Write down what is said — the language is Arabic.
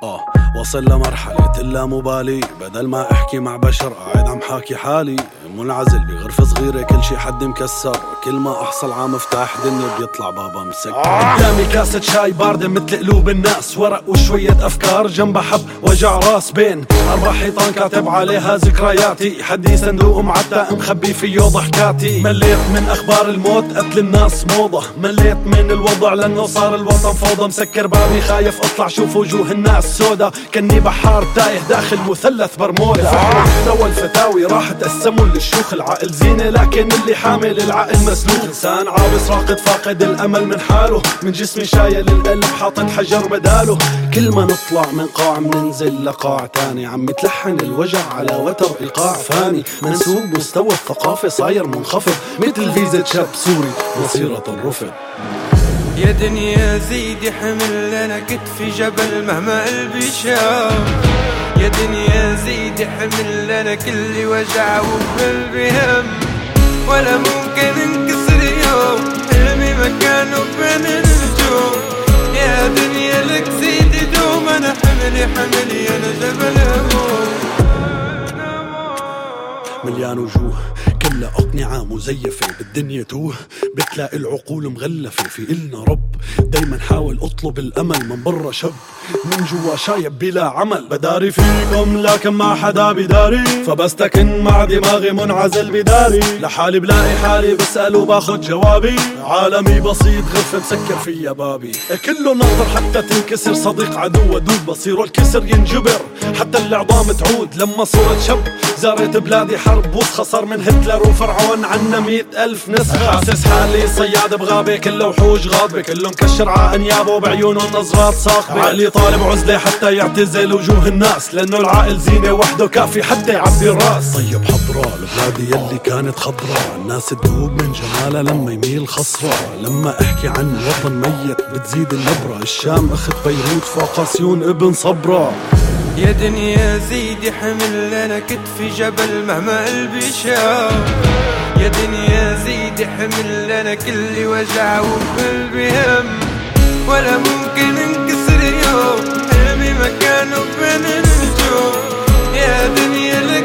وصل لمرحلة اللامبالي، بدل ما احكي مع بشر قاعد عم حاكي حالي. منعزل بغرفة صغيرة كل شي حد مكسر، كل ما احصل على مفتاح دنيا بيطلع بابا مسكر. قدامي كاسة شاي باردة مثل قلوب الناس، ورق وشوية افكار جنبها حب وجع راس، بين 4 حيطان كاتب عليها ذكرياتي، حدي صندوق معتق مخبي فيه ضحكاتي. مليت من اخبار الموت قتل الناس موضة، مليت من الوضع لانه صار الوطن فوضى. مسكر بابي خايف اطلع شوف وجوه الناس سودا، كني بحار تايه داخل مثلث برمودا. سوى الفتاوي راح تقسموا للشيوخ، العقل زينة لكن اللي حامل العقل مسلوخ. انسان عابس راقد فاقد الامل من حاله، من جسمي شايل القلب حاطط حجر بداله. كل ما نطلع من قاع مننزل لقاع تاني، عم يتلحن الوجع على وتر ايقاع فاني. منسوب مستوى الثقافة صاير منخفض، مثل فيزا شاب سوري مصيرة الرفض. يا دنيا زيدي حمل انا كتفي جبل مهما قلبي شاف. يا دنيا زيدي حمل انا كل وجع وبقلبي هم، ولا ممكن انكسر يوم حلمي مكانه بين النجوم. يا دنيا لك زيدي دوم، انا حملي انا جبل هموم. مليان وجوه كلها أقنعة مزيفة، بالدنيا توه بتلاقي العقول مغلفة. في إلنا رب دايما حاول أطلب الأمل، من برا شب من جوا شايب بلا عمل. بداري فيكم لكن ما حدا بداري، فبستكن مع دماغي منعزل بداري. لحالي بلاقي حالي بسأل وباخد جوابي، عالمي بسيط غرفة مسكر فيها بابي. كله ناطر حتى تنكسر صديق عدو ودود، بصير الكسر ينجبر حتى العظام تعود. لما صرت شب زارت بلادي حرب وخسر من هتلر وفرعون عنا 100,000 نسخة. حاسس حالي صياد بغابة كله وحوش غاضبة، كله مكشر ع انيابه وبعيونه نظرات صاخبة. عقلي طالب عزلة حتى يعتزل وجوه الناس، لانه العقل زينة وحده كافي حتى يعبي الراس. طيب حضرة البلاد يلي كانت خضرة، الناس تدوب من جمالها لما يميل خصرة. لما احكي عن وطن ميت بتزيد النبرة، الشام اخت بيروت فوق سيون ابن صبرة. يا دنيا زيدي حمل انا كتفي جبل مهما قلبي شاف. يا دنيا زيدي حمل انا كل وجع وبقلبي هم، ولا ممكن انكسر يوم حلمي مكانه بين النجوم. يا دنيا